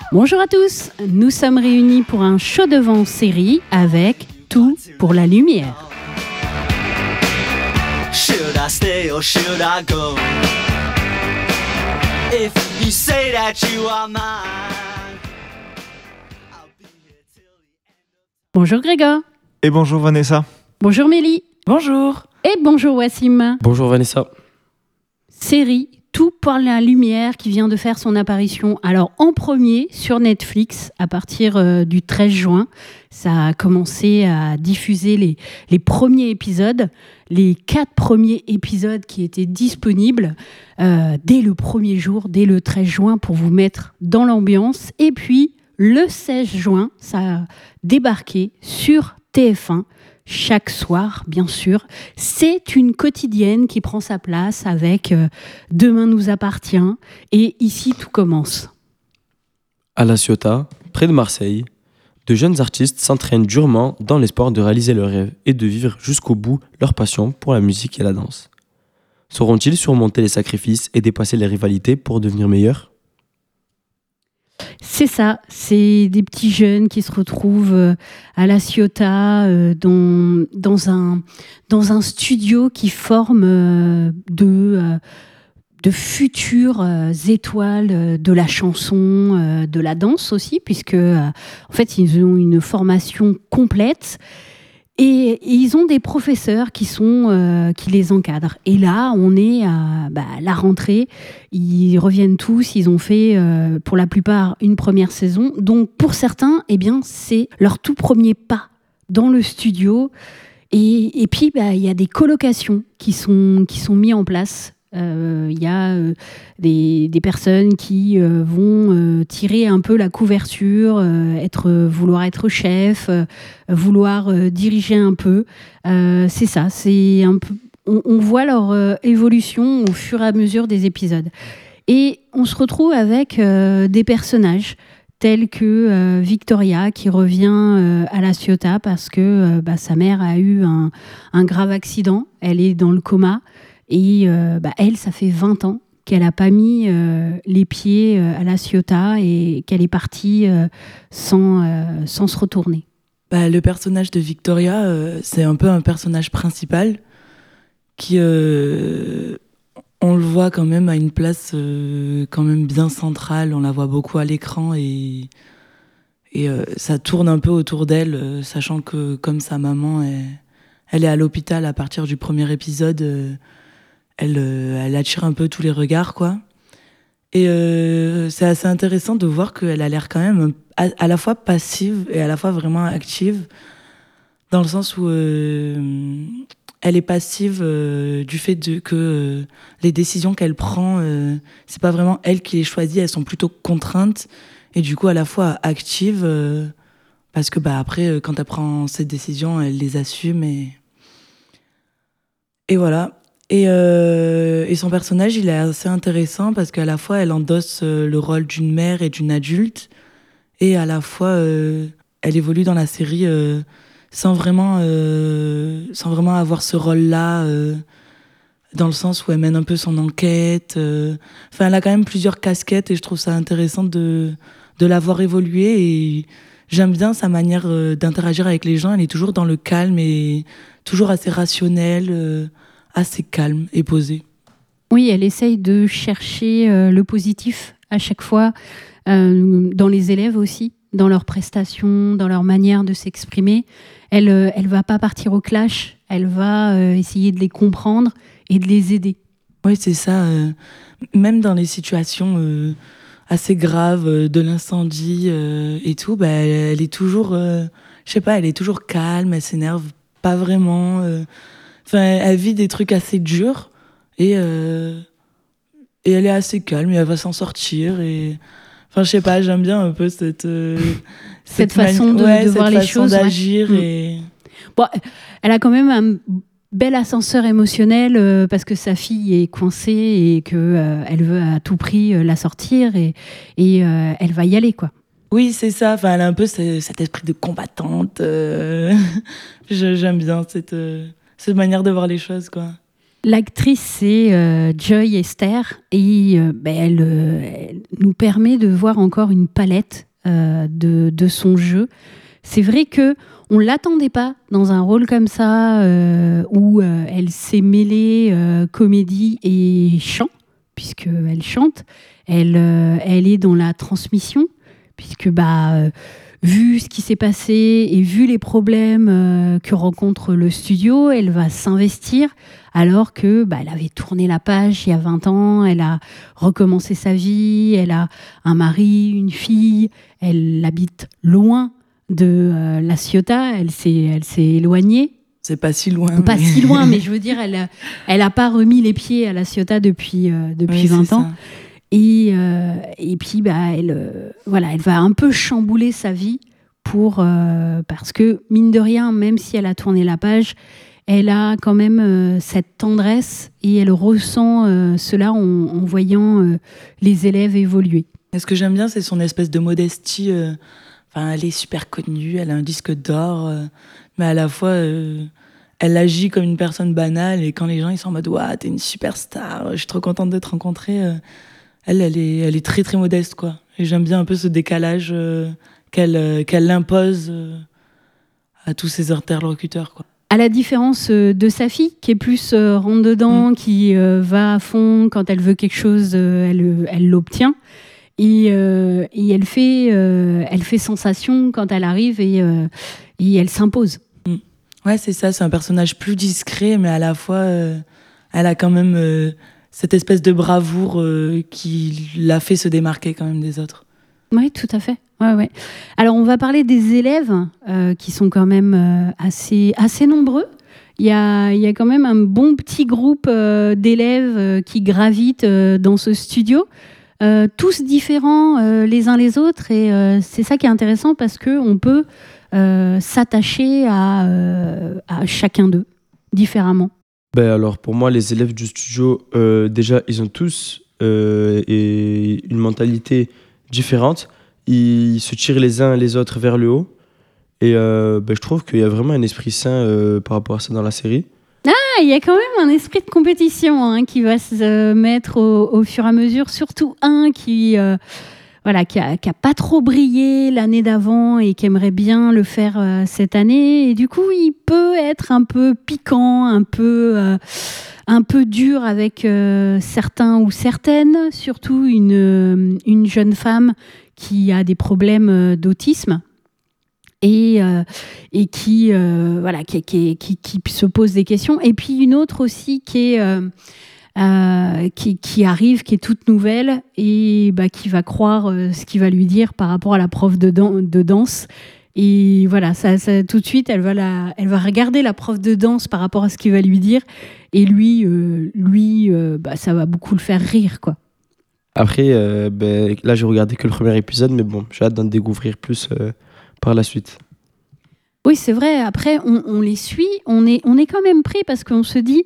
Bonjour à tous, nous sommes réunis pour un show de vent série avec Tout pour la lumière. Should I stay or should I go? If you say that you are mine, I'll be here till the end. Bonjour Grégoire. Et bonjour Vanessa. Bonjour Mélie. Bonjour. Et bonjour Wassim. Bonjour Vanessa. Série Tout pour la lumière qui vient de faire son apparition alors en premier sur Netflix à partir du 13 juin. Ça a commencé à diffuser les premiers épisodes, les 4 premiers épisodes qui étaient disponibles dès le premier jour, dès le 13 juin pour vous mettre dans l'ambiance. Et puis le 16 juin, ça a débarqué sur TF1. Chaque soir, bien sûr, c'est une quotidienne qui prend sa place avec Demain nous appartient et Ici tout commence. À La Ciotat, près de Marseille, de jeunes artistes s'entraînent durement dans l'espoir de réaliser leurs rêves et de vivre jusqu'au bout leur passion pour la musique et la danse. Sauront-ils surmonter les sacrifices et dépasser les rivalités pour devenir meilleurs ? C'est ça, c'est des petits jeunes qui se retrouvent à La Ciotat dans un studio qui forme de futures étoiles de la chanson, de la danse aussi, puisque en fait ils ont une formation complète. Et ils ont des professeurs qui les encadrent. Et là, on est à la rentrée. Ils reviennent tous. Ils ont fait, pour la plupart, une première saison. Donc, pour certains, eh bien, c'est leur tout premier pas dans le studio. Et puis, il y a des colocations qui sont mis en place. Il y a des personnes qui vont tirer un peu la couverture, vouloir être chef, vouloir diriger un peu. C'est ça, c'est un peu, on voit leur évolution au fur et à mesure des épisodes. Et on se retrouve avec des personnages tels que Victoria qui revient à La Ciotat parce que sa mère a eu un grave accident, elle est dans le coma. Et elle, ça fait 20 ans qu'elle n'a pas mis les pieds à La Ciotat et qu'elle est partie sans se retourner. Le personnage de Victoria, c'est un peu un personnage principal qui, on le voit quand même à une place quand même bien centrale. On la voit beaucoup à l'écran et ça tourne un peu autour d'elle, sachant que comme sa maman, elle est à l'hôpital à partir du premier épisode. Elle attire un peu tous les regards, quoi. Et c'est assez intéressant de voir qu'elle a l'air quand même à la fois passive et à la fois vraiment active, dans le sens où elle est passive du fait que les décisions qu'elle prend, c'est pas vraiment elle qui les choisit, elles sont plutôt contraintes, et du coup à la fois active, parce que après, quand elle prend ses décisions, elle les assume, et voilà. Et son personnage, il est assez intéressant parce qu'à la fois, elle endosse le rôle d'une mère et d'une adulte, et à la fois, elle évolue dans la série sans vraiment avoir ce rôle-là, dans le sens où elle mène un peu son enquête. Elle a quand même plusieurs casquettes, et je trouve ça intéressant de la voir évoluer. Et j'aime bien sa manière d'interagir avec les gens. Elle est toujours dans le calme et toujours assez rationnelle. Assez calme et posée. Oui, elle essaye de chercher le positif à chaque fois, dans les élèves aussi, dans leurs prestations, dans leur manière de s'exprimer. Elle va pas partir au clash, elle va essayer de les comprendre et de les aider. Oui, c'est ça. Même dans les situations assez graves de l'incendie et tout, elle est toujours, elle est toujours calme, elle s'énerve pas vraiment. Elle vit des trucs assez durs et elle est assez calme et elle va s'en sortir. Et j'aime bien un peu cette façon de voir les choses, d'agir. Ouais. Et... Bon, elle a quand même un bel ascenseur émotionnel parce que sa fille est coincée et qu'elle veut à tout prix la sortir et elle va y aller, quoi. Oui, c'est ça. Elle a un peu cet esprit de combattante. J'aime bien cette manière de voir les choses, quoi. L'actrice, c'est Joy Esther, et elle nous permet de voir encore une palette de son jeu. C'est vrai que on l'attendait pas dans un rôle comme ça où elle s'est mêlée comédie et chant, puisqu'elle chante. Elle est dans la transmission, puisque vu ce qui s'est passé et vu les problèmes que rencontre le studio, elle va s'investir alors que elle avait tourné la page il y a 20 ans, elle a recommencé sa vie, elle a un mari, une fille, elle habite loin de La Ciotat, elle s'est éloignée. C'est pas si loin. Pas si loin, mais je veux dire, elle a pas remis les pieds à La Ciotat depuis Oui, 20 c'est ans. ça. Et puis, elle va un peu chambouler sa vie parce que, mine de rien, même si elle a tourné la page, elle a quand même cette tendresse et elle ressent cela en voyant les élèves évoluer. Et ce que j'aime bien, c'est son espèce de modestie. Elle est super connue, elle a un disque d'or, mais à la fois, elle agit comme une personne banale. Et quand les gens ils sont en mode « Ouah, t'es une superstar, je suis trop contente de te rencontrer », elle est très très modeste, quoi. Et j'aime bien un peu ce décalage qu'elle impose à tous ses interlocuteurs, quoi. À la différence de sa fille, qui est plus rentre-dedans, qui va à fond, quand elle veut quelque chose, elle l'obtient. Et elle fait sensation quand elle arrive et elle s'impose. Ouais, c'est ça, c'est un personnage plus discret, mais à la fois, elle a quand même cette espèce de bravoure qui l'a fait se démarquer quand même des autres. Oui, tout à fait. Ouais. Alors, on va parler des élèves qui sont quand même assez nombreux. Il y a quand même un bon petit groupe d'élèves qui gravitent dans ce studio, tous différents les uns les autres. Et c'est ça qui est intéressant parce qu'on peut s'attacher à chacun d'eux différemment. Alors, pour moi, les élèves du studio, déjà, ils ont tous une mentalité différente. Ils se tirent les uns les autres vers le haut. Et je trouve qu'il y a vraiment un esprit sain par rapport à ça dans la série. Il y a quand même un esprit de compétition qui va se mettre au fur et à mesure. Surtout un qui a pas trop brillé l'année d'avant et qui aimerait bien le faire cette année. Et du coup, il peut être un peu piquant, un peu dur avec certains ou certaines. Surtout une jeune femme qui a des problèmes d'autisme et qui se pose des questions. Et puis une autre aussi qui arrive, qui est toute nouvelle et qui va croire ce qu'il va lui dire par rapport à la prof de danse. Et voilà, ça tout de suite, elle va regarder la prof de danse par rapport à ce qu'il va lui dire. Et lui, ça va beaucoup le faire rire, quoi. Après, là, j'ai regardé que le premier épisode, mais bon, j'ai hâte d'en découvrir plus par la suite. Oui, c'est vrai. Après, on les suit. On est quand même pris parce qu'on se dit,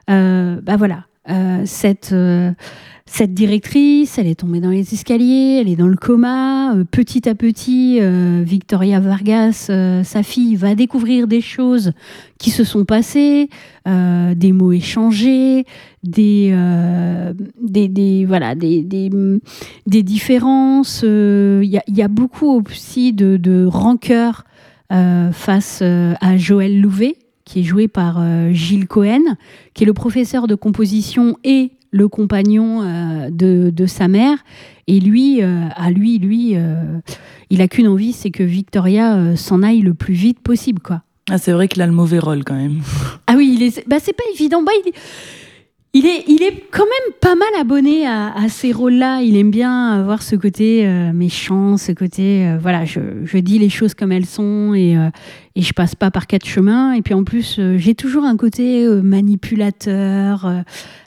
cette directrice, elle est tombée dans les escaliers, elle est dans le coma. Petit à petit, Victoria Vargas, sa fille, va découvrir des choses qui se sont passées, des mots échangés, des différences. Il y a beaucoup aussi de rancœur face à Joël Louvet, qui est joué par Gilles Cohen, qui est le professeur de composition et le compagnon de sa mère. Et lui, il a qu'une envie, c'est que Victoria s'en aille le plus vite possible, quoi. Ah, c'est vrai qu'il a le mauvais rôle quand même. Ah oui, c'est pas évident. Il est quand même pas mal abonné à ces rôles-là. Il aime bien avoir ce côté méchant, ce côté je dis les choses comme elles sont et je passe pas par quatre chemins. Et puis en plus, j'ai toujours un côté manipulateur,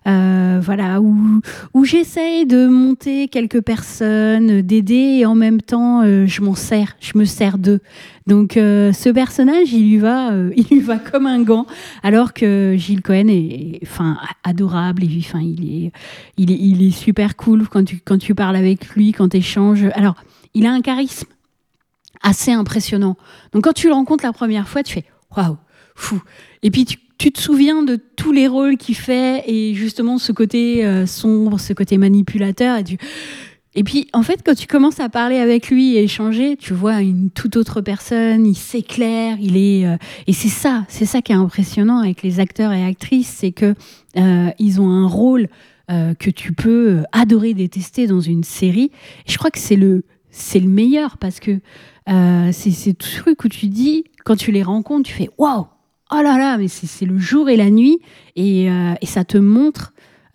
où j'essaye de monter quelques personnes, d'aider et en même temps je me sers d'eux. Donc ce personnage, il lui va comme un gant, alors que Gilles Cohen est adorable. Il est super cool quand tu parles avec lui, quand tu échanges. Alors, il a un charisme assez impressionnant. Donc quand tu le rencontres la première fois, tu fais waouh, fou. Et puis tu te souviens de tous les rôles qu'il fait et justement ce côté sombre, ce côté manipulateur. Et puis, en fait, quand tu commences à parler avec lui et échanger, tu vois une toute autre personne, il s'éclaire, et c'est ça qui est impressionnant avec les acteurs et actrices, c'est que ils ont un rôle que tu peux adorer, détester dans une série. Et je crois que c'est le meilleur parce que c'est tout ce truc où tu dis, quand tu les rencontres, tu fais waouh, oh là là, mais c'est le jour et la nuit, et ça te montre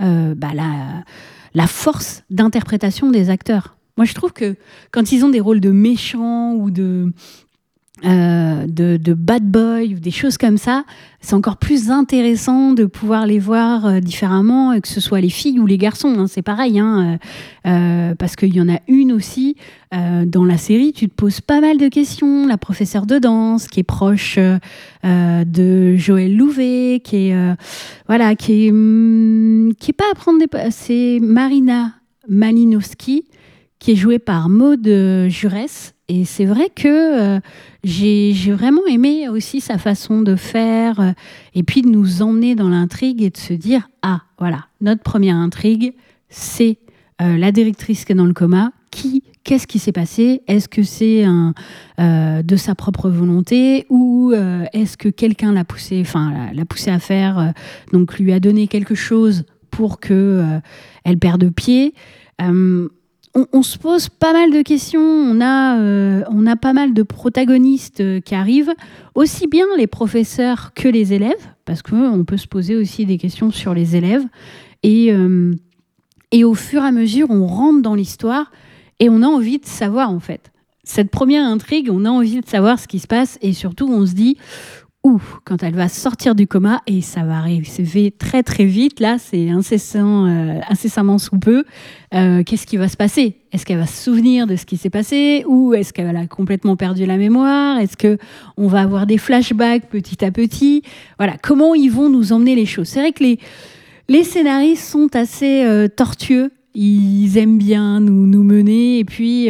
la force d'interprétation des acteurs. Moi, je trouve que quand ils ont des rôles de méchants ou de bad boy ou des choses comme ça, c'est encore plus intéressant de pouvoir les voir différemment, que ce soit les filles ou les garçons, hein, c'est pareil, hein, parce qu'il y en a une aussi dans la série, tu te poses pas mal de questions. La professeure de danse qui est proche de Joël Louvet, qui est pas à prendre c'est Marina Malinowski, qui est jouée par Maud Jurès. Et c'est vrai que j'ai vraiment aimé aussi sa façon de faire et puis de nous emmener dans l'intrigue et de se dire, ah, voilà, notre première intrigue, c'est la directrice qui est dans le coma. Qu'est-ce qui s'est passé ? Est-ce que c'est de sa propre volonté ou est-ce que quelqu'un l'a poussé à faire, donc lui a donné quelque chose pour qu'elle perde pied ? On se pose pas mal de questions, on a pas mal de protagonistes qui arrivent, aussi bien les professeurs que les élèves, parce qu'on peut se poser aussi des questions sur les élèves, et au fur et à mesure, on rentre dans l'histoire et on a envie de savoir, en fait. Cette première intrigue, on a envie de savoir ce qui se passe, et surtout, on se dit, quand elle va sortir du coma, et ça va arriver très très vite, là c'est incessamment sous peu, qu'est-ce qui va se passer ? Est-ce qu'elle va se souvenir de ce qui s'est passé, ou est-ce qu'elle a complètement perdu la mémoire ? Est-ce qu'on va avoir des flashbacks petit à petit ? Voilà, comment ils vont nous emmener les choses ? C'est vrai que les scénaristes sont assez tortueux, ils aiment bien nous mener, et puis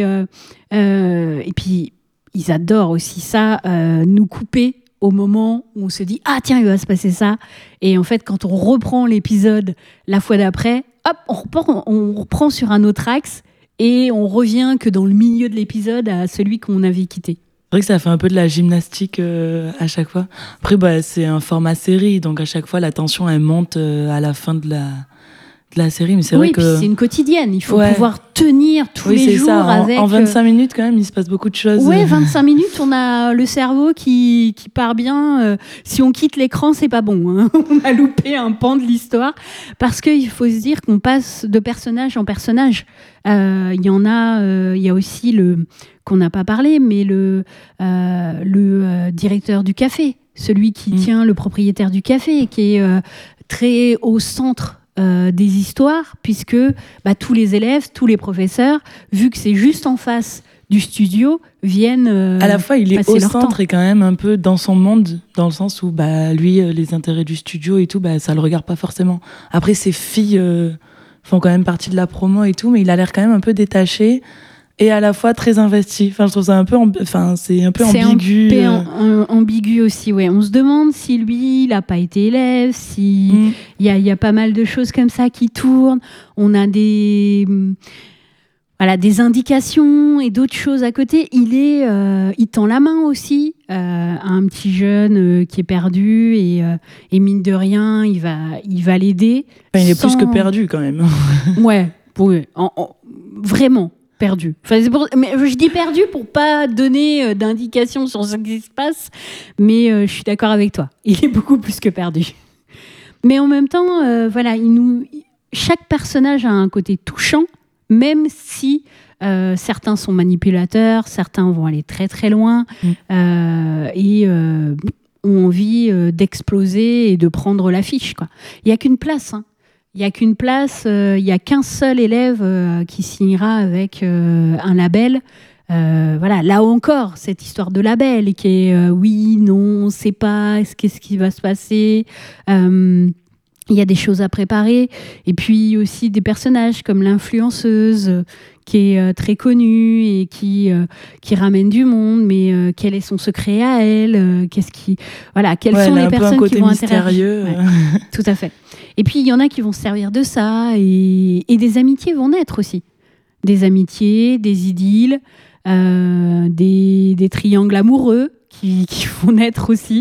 ils adorent aussi ça, nous couper au moment où on se dit « Ah tiens, il va se passer ça !» Et en fait, quand on reprend l'épisode la fois d'après, hop, on reprend sur un autre axe et on revient que dans le milieu de l'épisode à celui qu'on avait quitté. C'est vrai que ça fait un peu de la gymnastique à chaque fois. Après, c'est un format série, donc à chaque fois, la tension, elle monte à la fin de la série, mais c'est vrai que... Oui, puis c'est une quotidienne, il faut pouvoir tenir tous les jours ça. avec... En 25 minutes, quand même, il se passe beaucoup de choses. Oui, 25 minutes, on a le cerveau qui part bien. Si on quitte l'écran, c'est pas bon, hein. On a loupé un pan de l'histoire, parce qu'il faut se dire qu'on passe de personnage en personnage. Il y a aussi qu'on n'a pas parlé, mais le directeur du café, celui qui tient le propriétaire du café, qui est très au centre des histoires, puisque tous les élèves, tous les professeurs, vu que c'est juste en face du studio, viennent à la fois il est au centre temps. Et quand même un peu dans son monde, dans le sens où lui, les intérêts du studio et tout, ça le regarde pas forcément. Après, ses filles font quand même partie de la promo et tout, mais il a l'air quand même un peu détaché et à la fois très investi. Enfin, je trouve ça c'est un peu ambigu. C'est ambigu aussi, ouais. On se demande si lui, il n'a pas été élève, si il y a pas mal de choses comme ça qui tournent. On a des indications et d'autres choses à côté. Il tend la main aussi à un petit jeune qui est perdu et mine de rien, il va l'aider. Enfin, il est plus que perdu quand même. Ouais, vraiment perdu. Mais je dis perdu pour pas donner d'indications sur ce qui se passe, mais je suis d'accord avec toi. Il est beaucoup plus que perdu. Mais en même temps, chaque personnage a un côté touchant, même si certains sont manipulateurs, certains vont aller très très loin et ont envie d'exploser et de prendre l'affiche, quoi. Il n'y a qu'une place, hein. Il n'y a qu'un seul élève qui signera avec un label. Là encore, cette histoire de label qui est oui, non, on ne sait pas, qu'est-ce qui va se passer. il y a des choses à préparer. Et puis aussi des personnages comme l'influenceuse qui est très connue et qui ramène du monde, mais quel est son secret à elle, quelles sont les personnes qui vont interagir. Ouais, tout à fait. Et puis il y en a qui vont se servir de ça, et des amitiés vont naître aussi. Des amitiés, des idylles, des triangles amoureux qui vont naître aussi.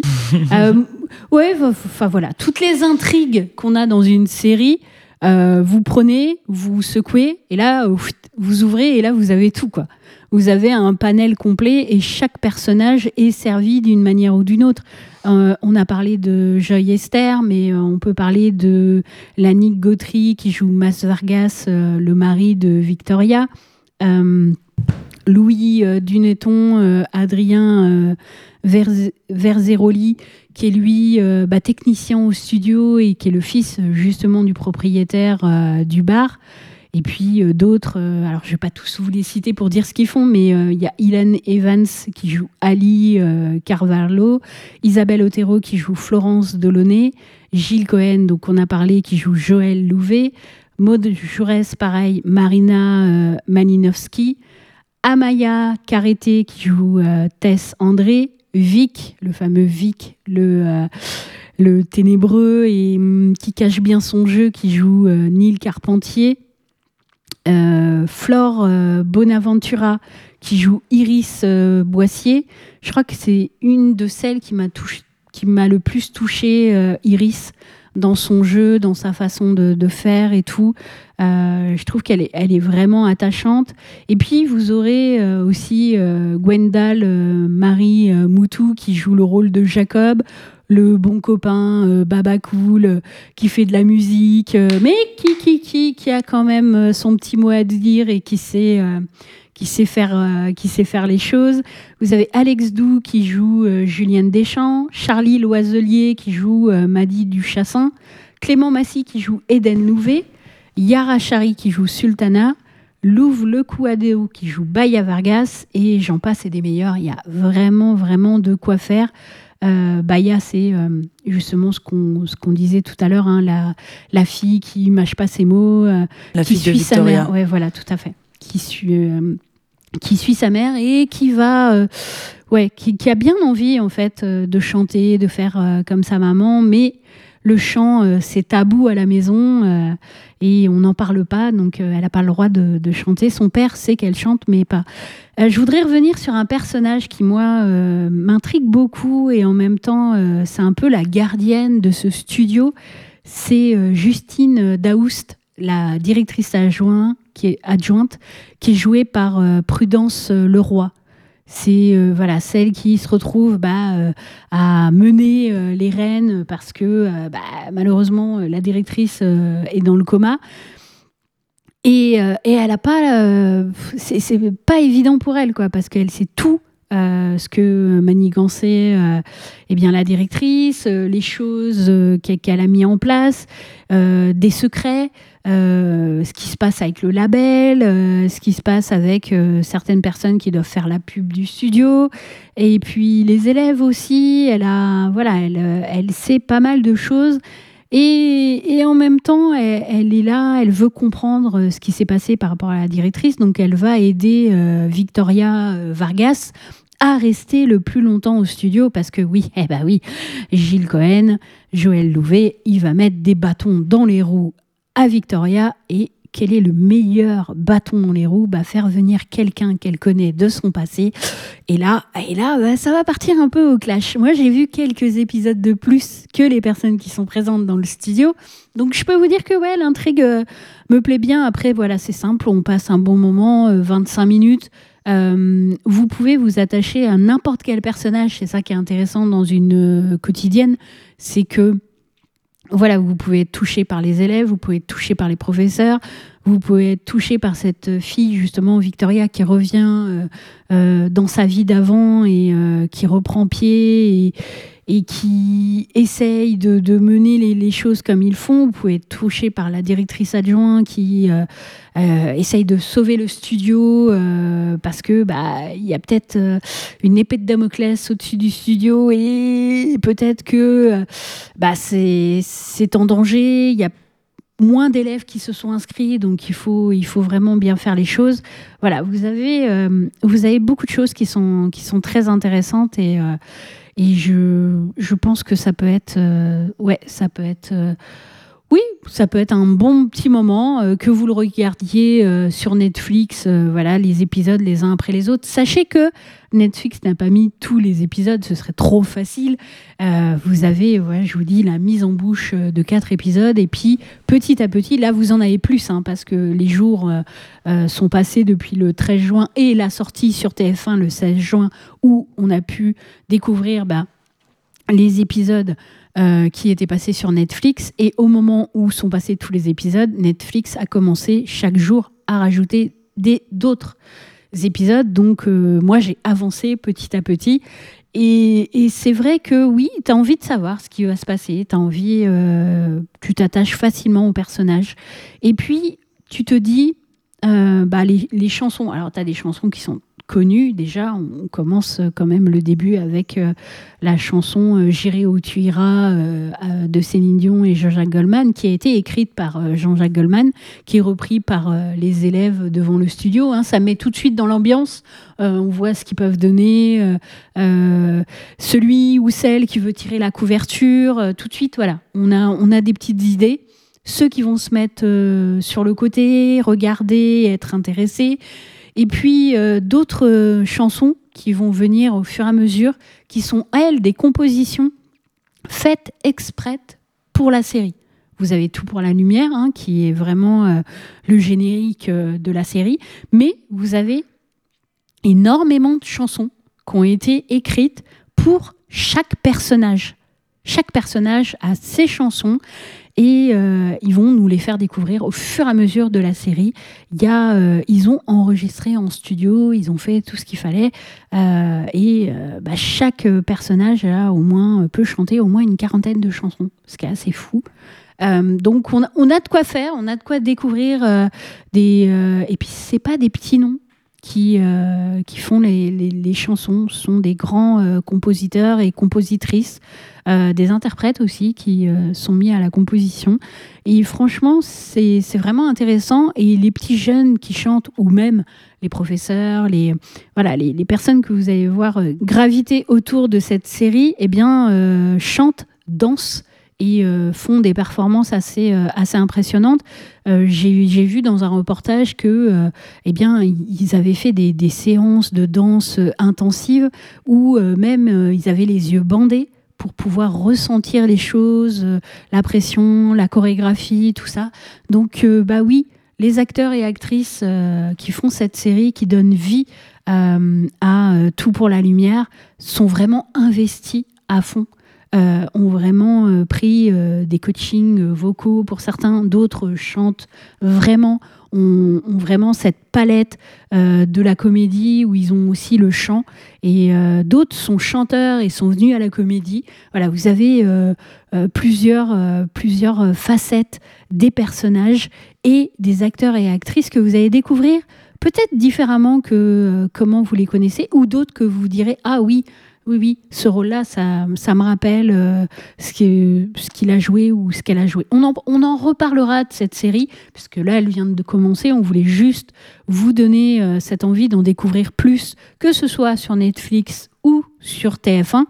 Voilà, toutes les intrigues qu'on a dans une série, vous prenez, vous secouez, et là, vous ouvrez, et là, vous avez tout, quoi. Vous avez un panel complet, et chaque personnage est servi d'une manière ou d'une autre. On a parlé de Joy Esther, mais on peut parler de Lannick Gautry, qui joue Mas Vargas, le mari de Victoria. Louis Duneton, Adrien Verzeroli, qui est lui technicien au studio et qui est le fils justement du propriétaire du bar. Et puis d'autres, alors je ne vais pas tous vous les citer pour dire ce qu'ils font, mais il y a Ilan Evans qui joue Ali Carvalho, Isabelle Otero qui joue Florence Delaunay, Gilles Cohen, donc on a parlé, qui joue Joël Louvet, Maud Jaurès, pareil, Marina Malinowski, Amaya Carreté qui joue Tess André, Vic, le fameux Vic, le ténébreux et qui cache bien son jeu, qui joue Neil Carpentier, Flore Bonaventura qui joue Iris Boissier. Je crois que c'est une de celles qui m'a le plus touchée, Iris, dans son jeu, dans sa façon de faire et tout. Je trouve qu'elle est vraiment attachante. Et puis, vous aurez aussi Gwendal Marie Moutou qui joue le rôle de Jacob, le bon copain baba cool qui fait de la musique, mais qui a quand même son petit mot à dire et qui sait faire les choses. Vous avez Alex Doux qui joue Julienne Deschamps, Charlie Loiselier qui joue Maddy Duchassin, Clément Massy qui joue Eden Louvet, Yara Chari qui joue Sultana, Louv Lecouadéo qui joue Baya Vargas, et j'en passe et des meilleurs. Il y a vraiment, vraiment de quoi faire. Baya, c'est justement ce qu'on disait tout à l'heure, hein, la fille qui mâche pas ses mots, qui suit sa mère. Ouais, voilà, tout à fait. Qui suit sa mère et qui va, qui a bien envie en fait de chanter, de faire comme sa maman, mais le chant c'est tabou à la maison et on n'en parle pas, donc elle n'a pas le droit de chanter. Son père sait qu'elle chante, mais pas. Je voudrais revenir sur un personnage qui moi m'intrigue beaucoup et en même temps c'est un peu la gardienne de ce studio. C'est Justine Daoust, la directrice adjointe, qui est jouée par Prudence Leroy. C'est celle qui se retrouve à mener les rênes parce que malheureusement la directrice est dans le coma. Et elle a pas, c'est pas évident pour elle, quoi, parce qu'elle sait tout ce que manigançait la directrice, les choses qu'elle a mis en place, des secrets, ce qui se passe avec le label, ce qui se passe avec certaines personnes qui doivent faire la pub du studio, et puis les élèves aussi. Elle sait pas mal de choses. Et en même temps, elle est là, elle veut comprendre ce qui s'est passé par rapport à la directrice. Donc, elle va aider Victoria Vargas à rester le plus longtemps au studio parce que oui, Gilles Cohen, Joël Louvet, il va mettre des bâtons dans les roues à Victoria. Et quel est le meilleur bâton dans les roues ? Faire venir quelqu'un qu'elle connaît de son passé. Et là, ça va partir un peu au clash. Moi, j'ai vu quelques épisodes de plus que les personnes qui sont présentes dans le studio. Donc, je peux vous dire que l'intrigue me plaît bien. Après, c'est simple, on passe un bon moment, 25 minutes. Vous pouvez vous attacher à n'importe quel personnage. C'est ça qui est intéressant dans une quotidienne. C'est que vous pouvez être touché par les élèves, vous pouvez être touché par les professeurs, vous pouvez être touché par cette fille, justement, Victoria, qui revient dans sa vie d'avant et qui reprend pied et qui essaye de mener les choses comme ils font. Vous pouvez être touché par la directrice adjointe qui essaye de sauver le studio parce que il y a peut-être une épée de Damoclès au-dessus du studio et peut-être que c'est en danger. Il y a moins d'élèves qui se sont inscrits, donc il faut vraiment bien faire les choses. Voilà, vous avez beaucoup de choses qui sont très intéressantes et je pense que ça peut être ça peut être un bon petit moment que vous le regardiez sur Netflix, les épisodes les uns après les autres. Sachez que Netflix n'a pas mis tous les épisodes, ce serait trop facile. Vous avez, je vous dis, la mise en bouche de 4 épisodes et puis petit à petit, là vous en avez plus parce que les jours sont passés depuis le 13 juin et la sortie sur TF1 le 16 juin où on a pu découvrir les épisodes qui étaient passés sur Netflix. Et au moment où sont passés tous les épisodes, Netflix a commencé chaque jour à rajouter d'autres épisodes. Donc moi, j'ai avancé petit à petit. Et c'est vrai que oui, tu as envie de savoir ce qui va se passer. T'as envie, tu t'attaches facilement au personnage. Et puis, tu te dis, les chansons. Alors, tu as des chansons qui sont connues. Déjà, on commence quand même le début avec la chanson J'irai où tu iras de Céline Dion et Jean-Jacques Goldman, qui a été écrite par Jean-Jacques Goldman, qui est repris par les élèves devant le studio. Ça met tout de suite dans l'ambiance. On voit ce qu'ils peuvent donner. Celui ou celle qui veut tirer la couverture, tout de suite, voilà. On a des petites idées. Ceux qui vont se mettre sur le côté, regarder, être intéressés. Et puis d'autres chansons qui vont venir au fur et à mesure, qui sont, elles, des compositions faites exprès pour la série. Vous avez Tout pour la lumière, qui est vraiment le générique de la série, mais vous avez énormément de chansons qui ont été écrites pour chaque personnage. Chaque personnage a ses chansons et ils vont nous les faire découvrir au fur et à mesure de la série. Ils ont enregistré en studio, ils ont fait tout ce qu'il fallait chaque personnage peut chanter au moins une 40aine de chansons, ce qui est assez fou. Donc on a de quoi faire, on a de quoi découvrir et puis c'est pas des petits noms qui font les chansons, ce sont des grands compositeurs et compositrices, des interprètes aussi qui sont mis à la composition. Et franchement, c'est vraiment intéressant. Et les petits jeunes qui chantent, ou même les professeurs, les personnes que vous allez voir graviter autour de cette série, chantent, dansent et font des performances assez impressionnantes. J'ai vu dans un reportage que ils avaient fait des séances de danse intensives où même ils avaient les yeux bandés pour pouvoir ressentir les choses, la pression, la chorégraphie, tout ça. Donc oui, les acteurs et actrices qui font cette série, qui donnent vie à Tout pour la lumière, sont vraiment investis à fond. Ont vraiment pris des coachings vocaux pour certains, d'autres chantent vraiment, ont vraiment cette palette de la comédie où ils ont aussi le chant, et d'autres sont chanteurs et sont venus à la comédie. Voilà, vous avez plusieurs facettes des personnages et des acteurs et actrices que vous allez découvrir peut-être différemment que comment vous les connaissez, ou d'autres que vous direz « Ah oui, ce rôle-là, ça me rappelle ce qu'il a joué ou ce qu'elle a joué. » On en reparlera de cette série, puisque là, elle vient de commencer. On voulait juste vous donner cette envie d'en découvrir plus, que ce soit sur Netflix ou sur TF1.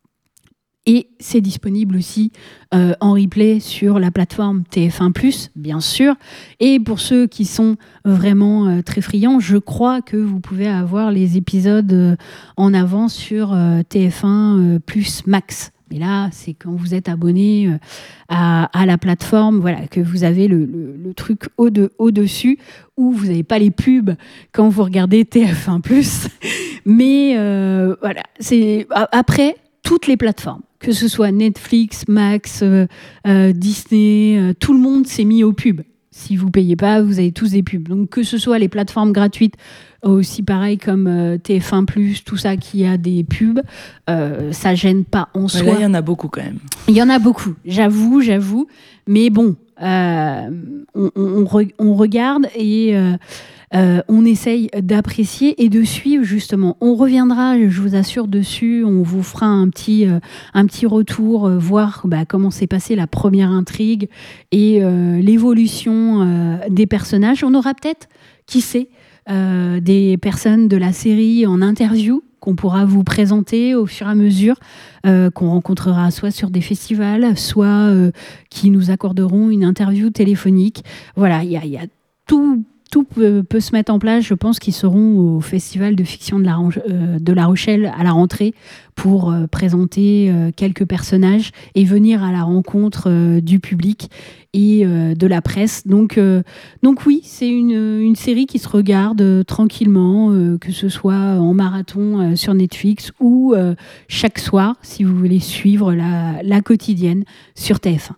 Et c'est disponible aussi en replay sur la plateforme TF1+, bien sûr. Et pour ceux qui sont vraiment très friands, je crois que vous pouvez avoir les épisodes en avance sur TF1+ Max. Mais là, c'est quand vous êtes abonné à la plateforme, voilà, que vous avez le truc au-dessus, où vous n'avez pas les pubs quand vous regardez TF1+. Mais voilà, c'est après toutes les plateformes, que ce soit Netflix, Max, Disney, tout le monde s'est mis aux pubs. Si vous payez pas, vous avez tous des pubs. Donc que ce soit les plateformes gratuites, aussi pareil comme TF1+, tout ça qui a des pubs, ça gêne pas en soi. Là, il y en a beaucoup quand même. Il y en a beaucoup, j'avoue. Mais bon, on regarde et on essaye d'apprécier et de suivre justement. On reviendra, je vous assure, dessus. On vous fera un petit retour, voir comment s'est passée la première intrigue et l'évolution des personnages. On aura peut-être, qui sait, des personnes de la série en interview qu'on pourra vous présenter au fur et à mesure, qu'on rencontrera soit sur des festivals, soit qui nous accorderont une interview téléphonique. Voilà, il y a tout peut se mettre en place. Je pense qu'ils seront au Festival de fiction de La Rochelle à la rentrée pour présenter quelques personnages et venir à la rencontre du public et de la presse. Donc oui, c'est une série qui se regarde tranquillement, que ce soit en marathon sur Netflix ou chaque soir, si vous voulez suivre la quotidienne sur TF1.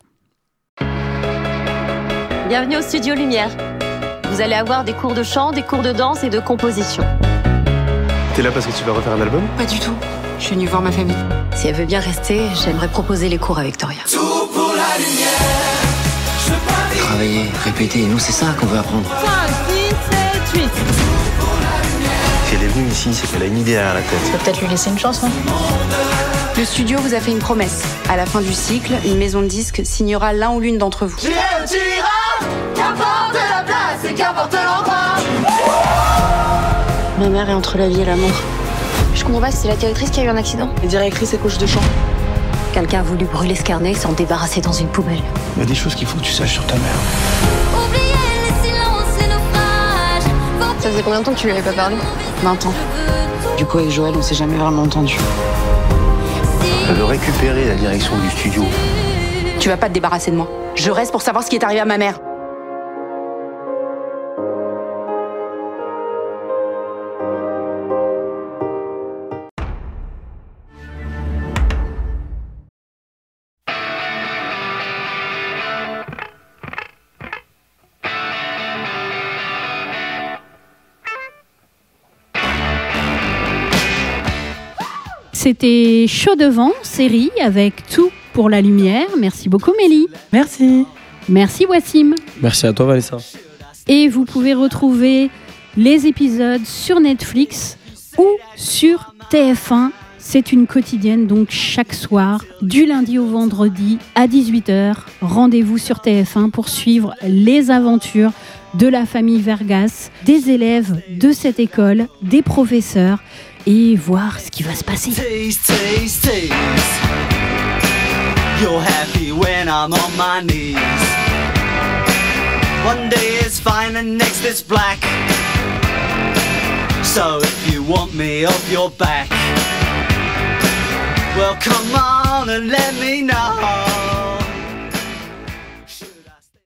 Bienvenue au Studio Lumière. Vous allez avoir des cours de chant, des cours de danse et de composition. T'es là parce que tu vas refaire un album ? Pas du tout. Je suis venue voir ma famille. Si elle veut bien rester, j'aimerais proposer les cours à Victoria. Travailler, répéter, nous c'est ça qu'on veut apprendre. 5, 6, 7, 8. Si elle est venue ici, c'est qu'elle a une idée derrière la tête. Tu peux peut-être lui laisser une chance, non ? Le studio vous a fait une promesse. À la fin du cycle, une maison de disques signera l'un ou l'une d'entre vous. Qu'importe la place et qu'importe l'endroit. Ma mère est entre la vie et la mort. Je comprends pas, c'est la directrice qui a eu un accident. La directrice est coach de chant. Quelqu'un a voulu brûler ce carnet et s'en débarrasser dans une poubelle. Il y a des choses qu'il faut que tu saches sur ta mère. Ça faisait combien de temps que tu lui avais pas parlé ? 20 ans. Du coup, avec Joël, on s'est jamais vraiment entendu. Elle veut récupérer la direction du studio. Tu vas pas te débarrasser de moi. Je reste pour savoir ce qui est arrivé à ma mère. C'était Chaud devant, série avec Tout pour la lumière. Merci beaucoup Mélie. Merci. Merci Wassim. Merci à toi Vanessa. Et vous pouvez retrouver les épisodes sur Netflix ou sur TF1. C'est une quotidienne, donc chaque soir, du lundi au vendredi à 18h. Rendez-vous sur TF1 pour suivre les aventures de la famille Vergas, des élèves de cette école, des professeurs, et voir ce qui va se passer. Tease, tease, tease. You're happy when I'm on my knees. One day it's fine and next it's black. So if you want me off your back, well come on and let me know.